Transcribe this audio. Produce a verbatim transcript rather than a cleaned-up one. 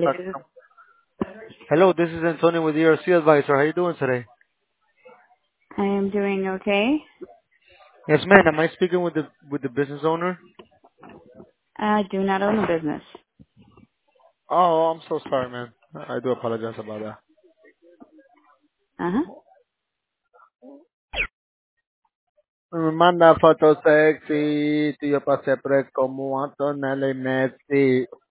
Hello, contact. this is, Hello, this is Antonio with E R C Advisor. How you doing today? I am doing okay. Yes, man. Am I speaking with the with the business owner? I do not own a business. Oh, I'm so sorry, man. I do apologize about that. Uh-huh. Me manda fotos sexy, tú y yo pasé pre como Antonelli Messi.